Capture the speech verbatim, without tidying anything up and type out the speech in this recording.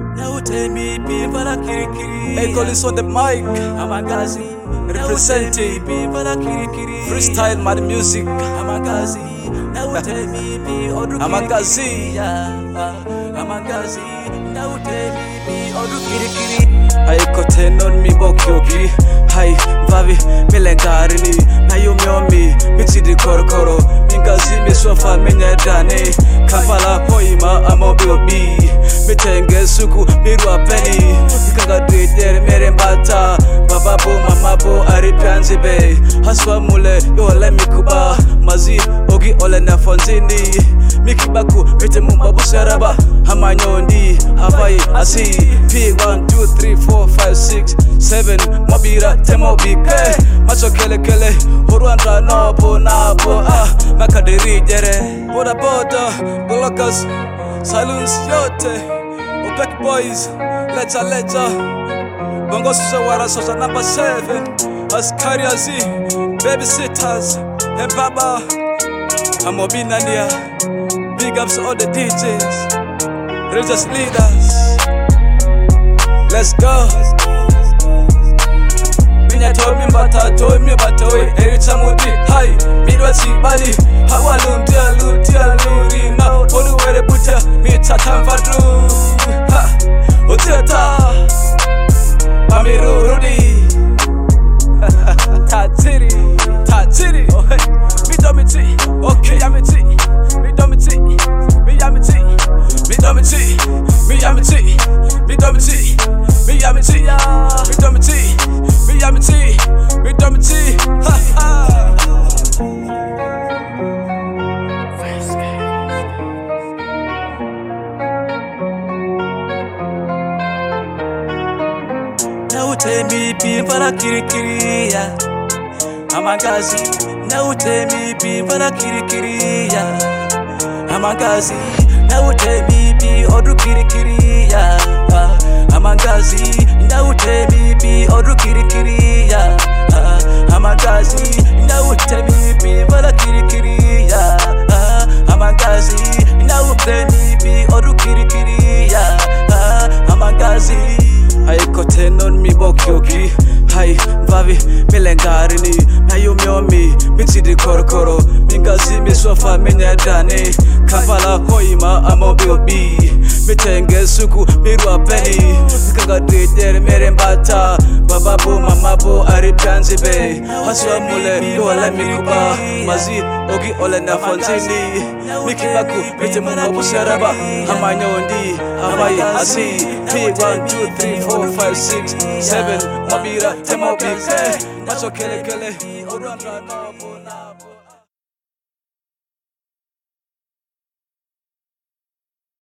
Echo is on the mic, representing freestyle mad music. Amagazi, Aiko tenon mi bokyogi, hai vavi milengarini, nayomi mitidi korokoro, mingazi miswafa minyedane, Kampala koima amobi, mitenge suku mirwa peni, ikanga dweder merembata, bababo mamabo aripianzi be, haswa mule yo le mikuba, mazi ogi ole nafonzini, mikibaku mite mumbabu seraba, hamanyondi, havai asi, P one two three four five six seven, mabira temo bike, macho kele kele, horuandra nobo nabo, ah, makadiri jere, boda boda, golokas, saloons yote, Opec boys, lecha lecha, bongo sawara sosa number seven, askari azi, babysitters, and baba, amobinania, big ups to all the D Js, religious leaders. Let's go. Minya told me bata, told me bata we ericha mudi. Hi, midwa chibali. Hawa lundi aluti aluri na polu were buta. Mi chatam fadru. Ha, oteta. Amiru rudi. Tatiri, tatiri. Oh hey, mi domiti. Okay, yamiti. Mi domiti. Mi yamiti. Mi domiti. Mi yamiti. Mi domiti. Me yamiti, me domiti, me yamiti, me domiti, ha ha. Now tell me be para kiri kiri ya, Amagazi. Now tell me be para kiri kiri ya, Amagazi. Now tell me be odu kiri kiri ya. Amagazi, ndaute bibi odu kiri kiri ya. Amagazi, ndaute bibi bala kiri kiri ya. Amagazi, ndaute bibi odu kiri kiri ya. Amagazi, aiko tenon mi bokyogi, hai vavi milengarini, nayomi mitidi korokoro, mingazi miswafa minyedane, Kampala koima amobi, mitenge suku mirwa peni, ikanga dweder merembata, bababo mamabo aripianzi be, haswa mule yo ole mikuba, mazi ogi ole nafonzini, mikibaku mite mumbabu seraba, hamanyondi, havai asi, P one two three four five six seven, mabira temo bike, macho kele kele, oranda nabo nabo.